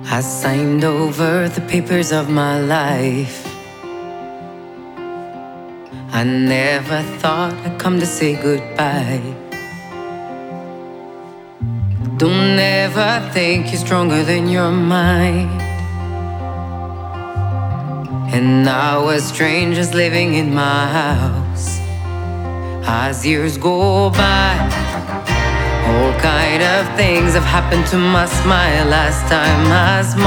I signed over the papers of my life. I never thought I'd come to say goodbye. Don't ever think you're stronger than your mind. And now we're strangers living in my house. As years go by, all kind of things have happened to my smile. As time has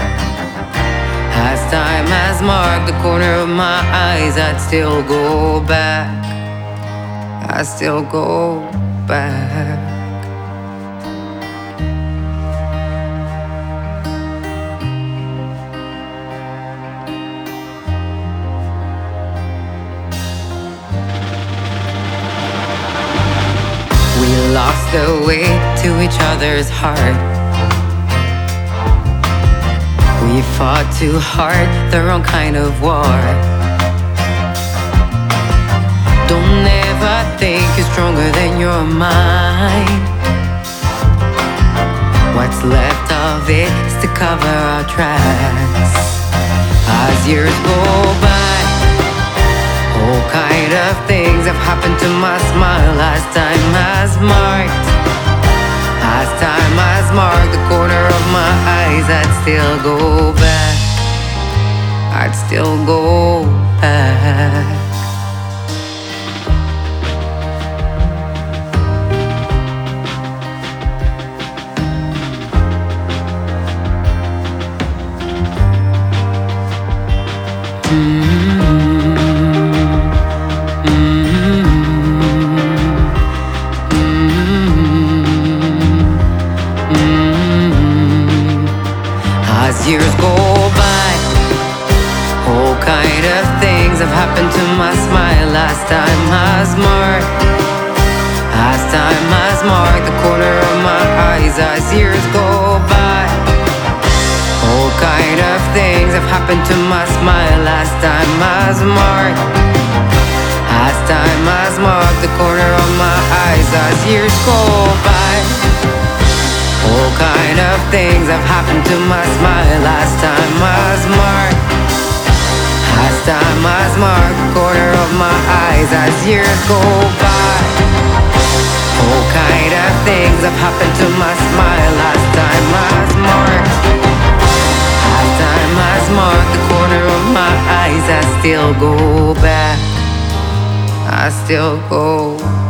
marked the corner of my eyes, I'd still go back. I still go back. We lost the way to each other's heart. We fought too hard, the wrong kind of war. Don't ever think you're stronger than your mind. What's left of it is to cover our tracks. As years go by, all kind of things have happened to my smile. As time has marked the corner of my eyes, I'd still go back. I'd still go back. As years go by, all kind of things have happened to my smile. As time has marked the corner of my eyes. As years go by, all kind of things have happened to my smile. As time has marked the corner of my eyes. As years go by, all kind of things have happened to my smile. As time has marked the corner of my eyes. As years go by, all kind of things have happened to my smile. As time has marked the corner of my eyes. I still go back. I still go